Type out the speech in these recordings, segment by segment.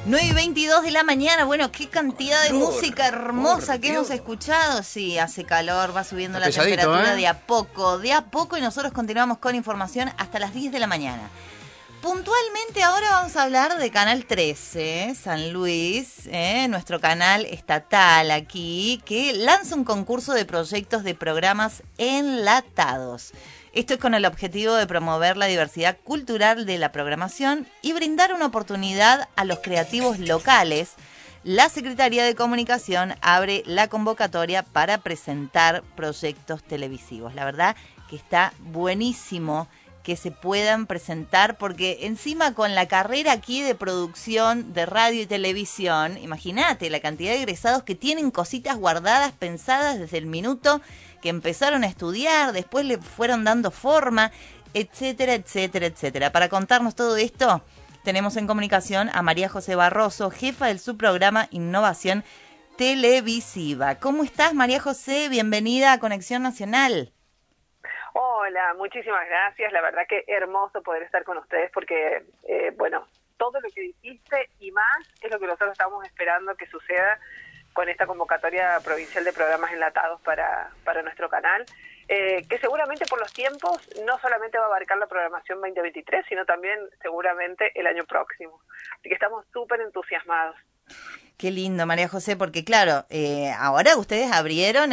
9:22 de la mañana, bueno, qué cantidad de música hermosa que hemos escuchado. Sí, hace calor, va subiendo la temperatura de a poco, y nosotros continuamos con información hasta las 10 de la mañana. Puntualmente ahora vamos a hablar de Canal 13, San Luis, nuestro canal estatal aquí, que lanza un concurso de proyectos de programas enlatados. Esto es con el objetivo de promover la diversidad cultural de la programación y brindar una oportunidad a los creativos locales. La Secretaría de Comunicación abre la convocatoria para presentar proyectos televisivos. La verdad que está buenísimo que se puedan presentar, porque encima con la carrera aquí de producción de radio y televisión, imagínate la cantidad de egresados que tienen cositas guardadas, pensadas desde el minuto que empezaron a estudiar, después le fueron dando forma, etcétera, etcétera, etcétera. Para contarnos todo esto, tenemos en comunicación a María José Barroso, jefa del subprograma Innovación Televisiva. ¿Cómo estás, María José? Bienvenida a Conexión Nacional. Hola, muchísimas gracias. La verdad que hermoso poder estar con ustedes porque, todo lo que dijiste y más es lo que nosotros estamos esperando que suceda con esta convocatoria provincial de programas enlatados para nuestro canal, que seguramente por los tiempos no solamente va a abarcar la programación 2023, sino también seguramente el año próximo. Así que estamos súper entusiasmados. Qué lindo, María José, porque claro, ahora ustedes abrieron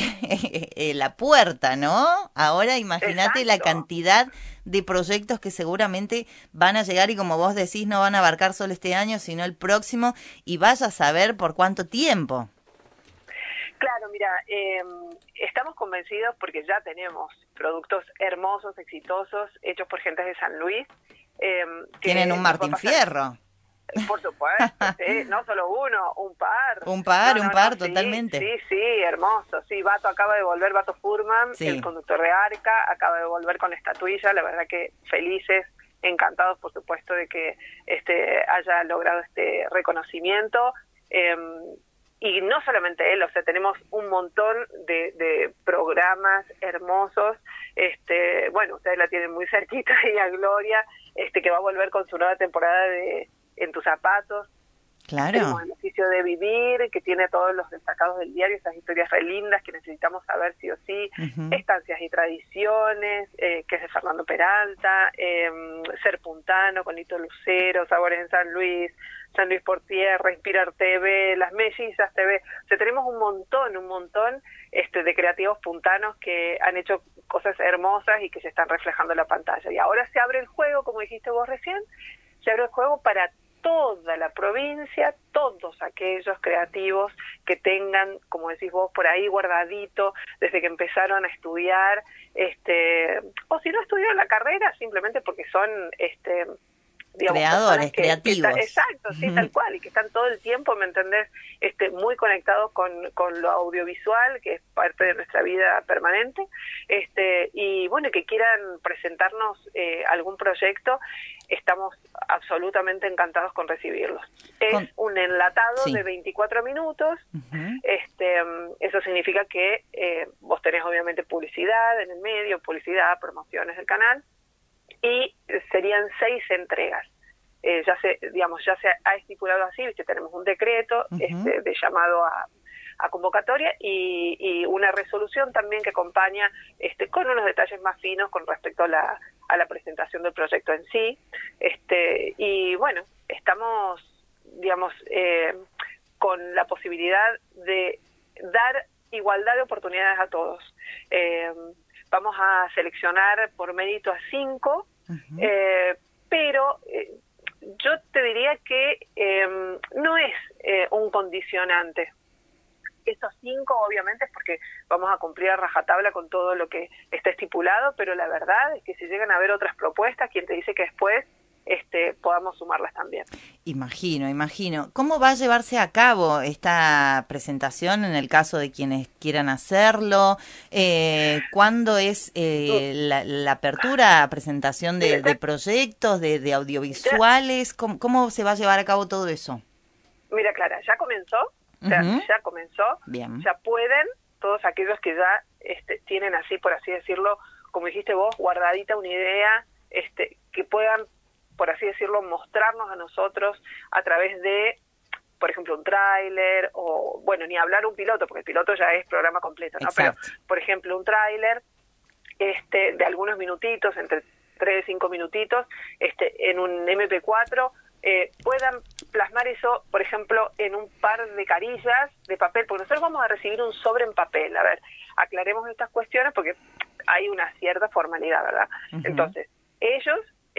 la puerta, ¿no? Ahora imagínate la cantidad de proyectos que seguramente van a llegar y, como vos decís, no van a abarcar solo este año, sino el próximo, y vaya a saber por cuánto tiempo. Claro, mira, estamos convencidos porque ya tenemos productos hermosos, exitosos, hechos por gente de San Luis. Tienen un Martín Fierro. Por supuesto, sí, no solo uno, un par. Un par, totalmente. Sí, hermoso. Sí, Bato acaba de volver, Bato Furman, sí, el conductor de Arca, acaba de volver con la estatuilla. La verdad que felices, encantados, por supuesto, de que haya logrado este reconocimiento. Y no solamente él, o sea, tenemos un montón de programas hermosos. Ustedes la tienen muy cerquita, y a Gloria, que va a volver con su nueva temporada de En tus zapatos. Claro. Tenemos El oficio de vivir, que tiene todos los destacados del diario, esas historias re lindas que necesitamos saber sí o sí. Estancias y tradiciones, que es de Fernando Peralta. Ser Puntano, con Lito Lucero. Sabores en San Luis por Tierra, Inspirar TV, Las Mellizas TV. O sea, tenemos un montón de creativos puntanos que han hecho cosas hermosas y que se están reflejando en la pantalla. Y ahora se abre el juego, como dijiste vos recién, se abre el juego para toda la provincia, todos aquellos creativos que tengan, como decís vos, por ahí guardadito, desde que empezaron a estudiar, o si no estudiaron la carrera, simplemente porque son, creadores, creativos. Exacto, sí, tal cual, y que están todo el tiempo, ¿me entendés?, muy conectados con lo audiovisual, que es parte de nuestra vida permanente, y bueno, que quieran presentarnos algún proyecto, estamos absolutamente encantados con recibirlos. Es un enlatado de 24 minutos, eso significa que vos tenés obviamente publicidad en el medio, promociones del canal, y serían 6 entregas. Ya se ha estipulado así, ¿viste? Tenemos un decreto de llamado a convocatoria y una resolución también que acompaña con unos detalles más finos con respecto a la presentación del proyecto en sí. Y bueno, estamos, con la posibilidad de dar igualdad de oportunidades a todos. Vamos a seleccionar por mérito a 5, pero yo te diría que no es un condicionante. Estos 5 obviamente es porque vamos a cumplir a rajatabla con todo lo que está estipulado, pero la verdad es que si llegan a haber otras propuestas, ¿quién te dice que después podamos sumarlas también? Imagino. ¿Cómo va a llevarse a cabo esta presentación en el caso de quienes quieran hacerlo? ¿Cuándo es la apertura, presentación de proyectos, de audiovisuales? ¿Cómo se va a llevar a cabo todo eso? Mira, Clara, ya comenzó. Ya comenzó. Bien. Ya pueden, todos aquellos que ya tienen así, por así decirlo, como dijiste vos, guardadita una idea, que puedan por así decirlo, mostrarnos a nosotros a través de, por ejemplo, un tráiler, o, bueno, ni hablar un piloto, porque el piloto ya es programa completo, ¿no? Exacto. Pero, por ejemplo, un tráiler de algunos minutitos, entre 3 y 5 minutitos, en un MP4, puedan plasmar eso, por ejemplo, en un par de carillas de papel, porque nosotros vamos a recibir un sobre en papel. A ver, aclaremos estas cuestiones porque hay una cierta formalidad, ¿verdad? Uh-huh. Entonces, ellas,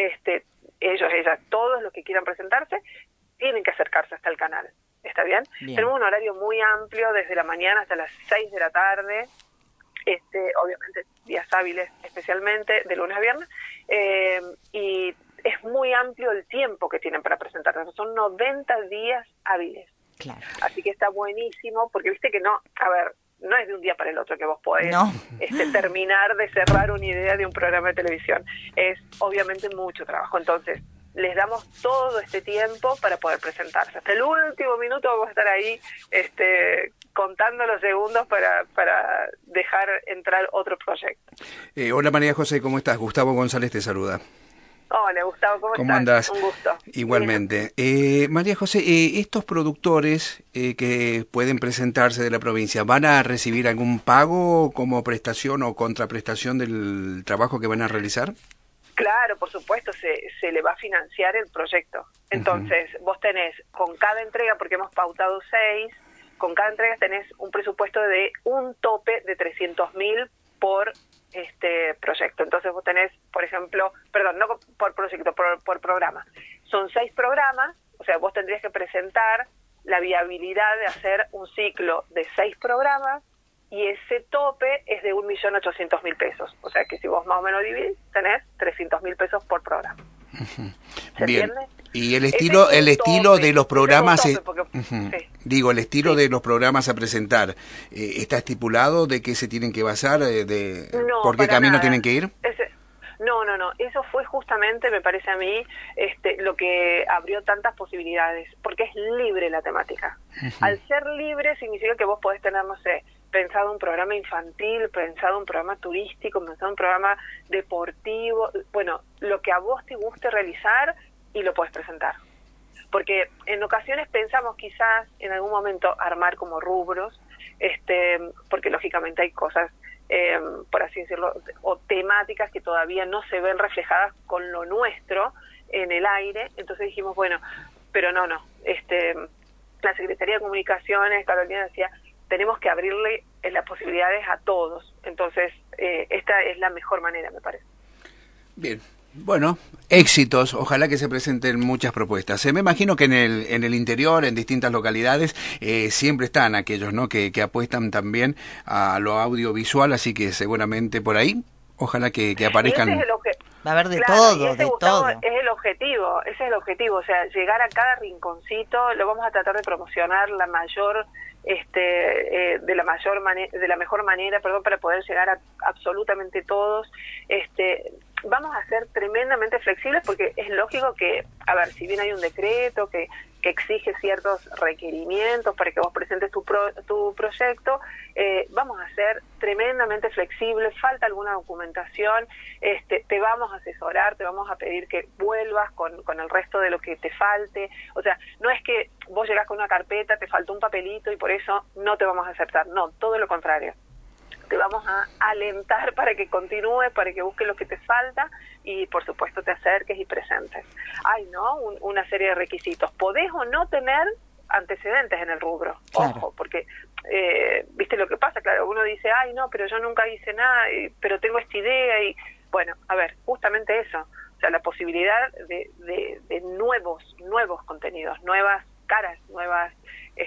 todos los que quieran presentarse, tienen que acercarse hasta el canal. ¿Está bien? Tenemos un horario muy amplio, desde la mañana hasta las 6 de la tarde, obviamente días hábiles especialmente, de lunes a viernes, y es muy amplio el tiempo que tienen para presentarse. Son 90 días hábiles. Claro. Así que está buenísimo, porque viste que no es de un día para el otro que vos podés terminar de cerrar una idea de un programa de televisión. Es obviamente mucho trabajo. Entonces, les damos todo este tiempo para poder presentarse. Hasta el último minuto vamos a estar ahí contando los segundos para dejar entrar otro proyecto. Hola María José, ¿cómo estás? Gustavo González te saluda. Hola Gustavo, ¿cómo estás? Andás? Un gusto. Igualmente. María José, estos productores que pueden presentarse de la provincia, ¿van a recibir algún pago como prestación o contraprestación del trabajo que van a realizar? Claro, por supuesto, se le va a financiar el proyecto. Entonces, vos tenés con cada entrega, porque hemos pautado 6, con cada entrega tenés un presupuesto de un tope de 300.000 por proyecto. Entonces vos tenés, por ejemplo, no por proyecto, por programa. Son 6 programas, o sea, vos tendrías que presentar la viabilidad de hacer un ciclo de 6 programas, y ese tope es de 1.800.000 pesos. O sea que si vos más o menos dividís, tenés 300.000 pesos por programa. ¿Se entiende? Y el estilo de los programas, el estilo de los programas a presentar, ¿está estipulado de qué se tienen que basar, por qué camino tienen que ir? No. Eso fue justamente, me parece a mí, lo que abrió tantas posibilidades, porque es libre la temática. Al ser libre significa que vos podés tener, no sé, pensado un programa infantil, pensado un programa turístico, pensado un programa deportivo, bueno, lo que a vos te guste realizar y lo podés presentar. Porque en ocasiones pensamos quizás en algún momento armar como rubros, porque lógicamente hay cosas, por así decirlo, o temáticas que todavía no se ven reflejadas con lo nuestro en el aire. Entonces dijimos, bueno, pero no. La Secretaría de Comunicaciones, Carolina, decía, tenemos que abrirle las posibilidades a todos. Entonces, esta es la mejor manera, me parece. Bien. Bueno, éxitos. Ojalá que se presenten muchas propuestas. Me imagino que en el interior, en distintas localidades, siempre están aquellos, ¿no?, que apuestan también a lo audiovisual, así que seguramente por ahí, ojalá que aparezcan. Va a haber de todo, de todo. Es el objetivo, ese es el objetivo, o sea, llegar a cada rinconcito. Lo vamos a tratar de promocionar la mayor de la mejor manera, para poder llegar a absolutamente todos. Vamos a ser tremendamente flexibles, porque es lógico que, a ver, si bien hay un decreto que exige ciertos requerimientos para que vos presentes tu proyecto, vamos a ser tremendamente flexibles. Falta alguna documentación, te vamos a asesorar, te vamos a pedir que vuelvas con el resto de lo que te falte. O sea, no es que vos llegás con una carpeta, te faltó un papelito y por eso no te vamos a aceptar. No, todo lo contrario. Te vamos a alentar para que continúes, para que busques lo que te falta y, por supuesto, te acerques y presentes. Una serie de requisitos. Podés o no tener antecedentes en el rubro. Claro. Ojo, porque, ¿viste lo que pasa? Claro, uno dice, pero yo nunca hice nada, pero tengo esta idea. Y bueno, a ver, justamente eso. O sea, la posibilidad de nuevos contenidos, nuevas caras, nuevas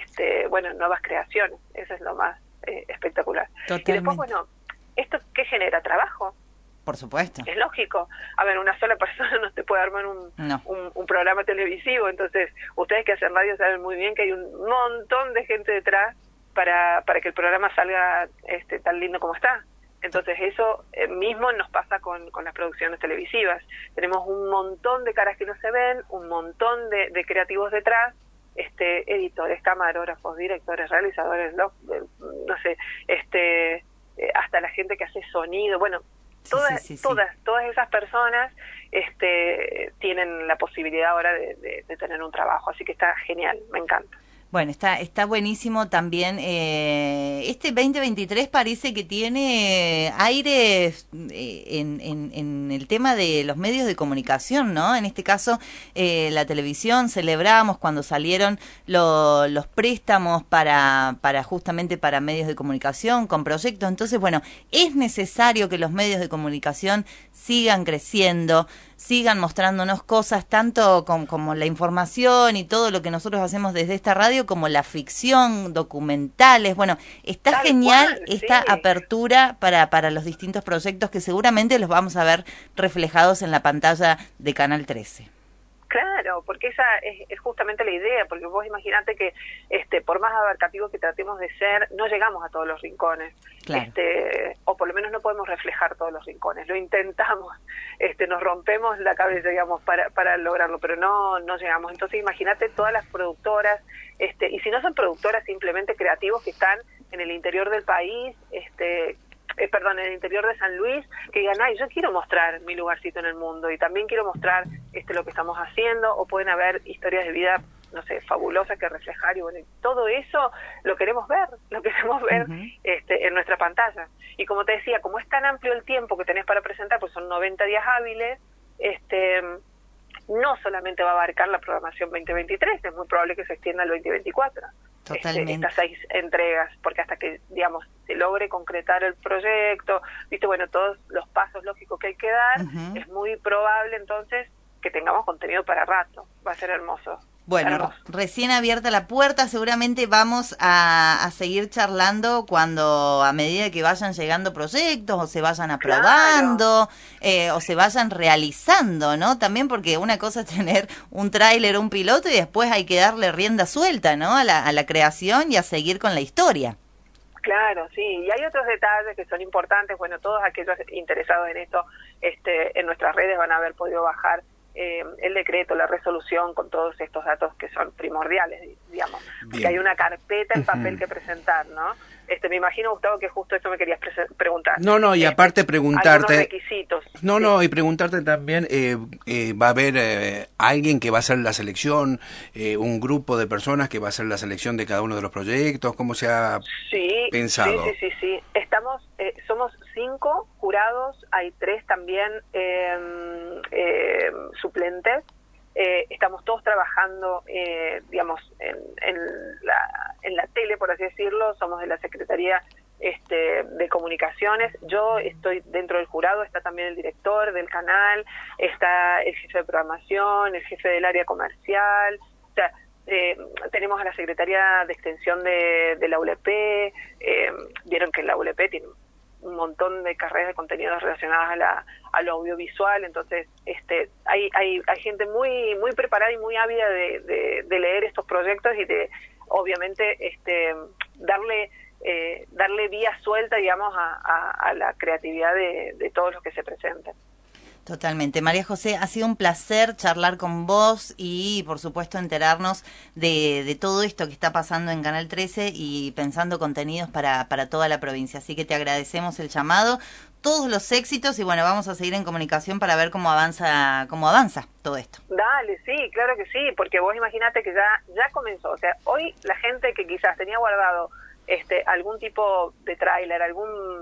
creaciones. Eso es lo más espectacular. Totalmente. Y después, bueno, ¿esto qué genera? ¿Trabajo? Por supuesto. Es lógico. A ver, una sola persona no te puede armar un programa televisivo. Entonces, ustedes que hacen radio saben muy bien que hay un montón de gente detrás para que el programa salga tan lindo como está. Entonces, eso mismo nos pasa con las producciones televisivas. Tenemos un montón de caras que no se ven, un montón de creativos detrás, editores, camarógrafos, directores, realizadores, hasta la gente que hace sonido. Bueno, Todas esas personas tienen la posibilidad ahora de tener un trabajo, así que está genial, me encanta. Bueno, está buenísimo también. Este 2023 parece que tiene aires en el tema de los medios de comunicación, ¿no? En este caso, la televisión, celebramos cuando salieron los préstamos justamente para medios de comunicación con proyectos. Entonces, bueno, es necesario que los medios de comunicación sigan creciendo, sigan mostrándonos cosas, tanto como la información y todo lo que nosotros hacemos desde esta radio, como la ficción, documentales. Bueno, está Tal genial cual, esta sí. apertura para los distintos proyectos que seguramente los vamos a ver reflejados en la pantalla de Canal 13. Claro, porque esa es justamente la idea, porque vos imaginate que por más abarcativos que tratemos de ser, no llegamos a todos los rincones, claro. O por lo menos no podemos reflejar todos los rincones, lo intentamos, nos rompemos la cabeza, digamos, para lograrlo, pero no llegamos. Entonces imagínate todas las productoras, y si no son productoras, simplemente creativos que están en el interior del país, en el interior de San Luis, que digan, ay, yo quiero mostrar mi lugarcito en el mundo y también quiero mostrar lo que estamos haciendo, o pueden haber historias de vida, no sé, fabulosas que reflejar, y bueno, todo eso lo queremos ver en nuestra pantalla. Y como te decía, como es tan amplio el tiempo que tenés para presentar, pues son 90 días hábiles, no solamente va a abarcar la programación 2023, es muy probable que se extienda al 2024. Totalmente. Estas 6 entregas, porque hasta que, digamos, se logre concretar el proyecto, bueno, todos los pasos lógicos que hay que dar, es muy probable entonces que tengamos contenido para rato. Va a ser hermoso. Bueno, recién abierta la puerta, seguramente vamos a seguir charlando a medida que vayan llegando proyectos o se vayan aprobando, o se vayan realizando, ¿no? También porque una cosa es tener un tráiler, un piloto, y después hay que darle rienda suelta, ¿no? A la creación y a seguir con la historia. Claro, sí, y hay otros detalles que son importantes. Bueno, todos aquellos interesados en esto, en nuestras redes van a haber podido bajar el decreto, la resolución, con todos estos datos que son primordiales, digamos. Porque hay una carpeta en papel que presentar, ¿no? Me imagino, Gustavo, que justo eso me querías preguntar. No, y aparte preguntarte... algunos requisitos. Y preguntarte también, ¿va a haber alguien que va a hacer la selección, un grupo de personas que va a hacer la selección de cada uno de los proyectos? ¿Cómo se ha pensado? Sí. Somos 5 jurados, hay 3 también suplentes. Estamos todos trabajando, digamos, en la tele, por así decirlo. Somos de la Secretaría de Comunicaciones. Yo estoy dentro del jurado, está también el director del canal, está el jefe de programación, el jefe del área comercial. O sea, tenemos a la Secretaría de Extensión de la ULP. Vieron que la ULP tiene un montón de carreras de contenidos relacionadas a lo audiovisual, entonces hay gente muy muy preparada y muy ávida de leer estos proyectos y de, obviamente, darle vía suelta, digamos, a la creatividad de todos los que se presenten. Totalmente. María José, ha sido un placer charlar con vos y, por supuesto, enterarnos de todo esto que está pasando en Canal 13 y pensando contenidos para toda la provincia. Así que te agradecemos el llamado, todos los éxitos, y bueno, vamos a seguir en comunicación para ver cómo avanza todo esto. Dale, sí, claro que sí, porque vos imaginate que ya comenzó. O sea, hoy la gente que quizás tenía guardado algún tipo de tráiler, alguna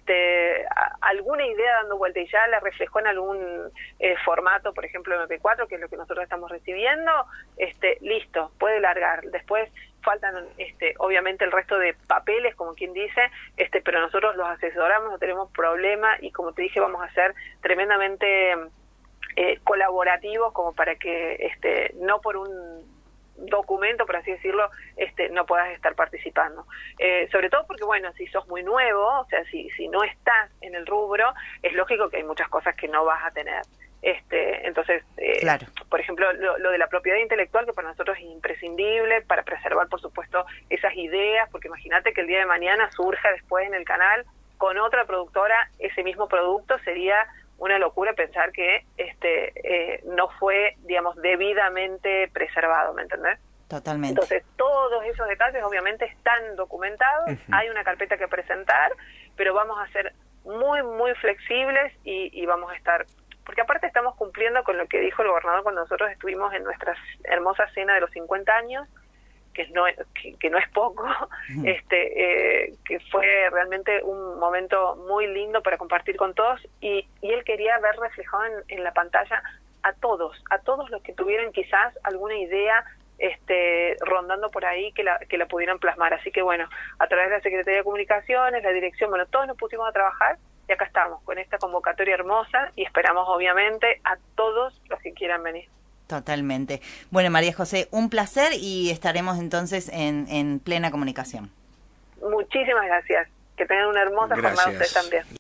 idea dando vuelta y ya la reflejó en algún formato, por ejemplo MP4, que es lo que nosotros estamos recibiendo, listo, puede largar. Después faltan obviamente el resto de papeles, como quien dice, pero nosotros los asesoramos, no tenemos problema, y como te dije, vamos a ser tremendamente colaborativos, como para que no por un documento, por así decirlo, no puedas estar participando. Sobre todo porque, bueno, si sos muy nuevo, o sea, si no estás en el rubro, es lógico que hay muchas cosas que no vas a tener. Entonces, claro. Por ejemplo, lo de la propiedad intelectual, que para nosotros es imprescindible para preservar, por supuesto, esas ideas, porque imagínate que el día de mañana surja después en el canal con otra productora ese mismo producto. Sería una locura pensar que no fue, digamos, debidamente preservado, ¿me entendés? Totalmente. Entonces, todos esos detalles obviamente están documentados, hay una carpeta que presentar, pero vamos a hacer muy, muy flexibles y vamos a estar, porque aparte estamos cumpliendo con lo que dijo el gobernador cuando nosotros estuvimos en nuestra hermosa cena de los 50 años, que no es poco, que fue realmente un momento muy lindo para compartir con todos, y él quería ver reflejado en la pantalla a todos los que tuvieran quizás alguna idea rondando por ahí que la pudieran plasmar. Así que bueno, a través de la Secretaría de Comunicaciones, la dirección, bueno, todos nos pusimos a trabajar y acá estamos con esta convocatoria hermosa y esperamos obviamente a todos los que quieran venir. Totalmente. Bueno, María José, un placer y estaremos entonces en plena comunicación. Muchísimas gracias. Que tengan una hermosa jornada ustedes también.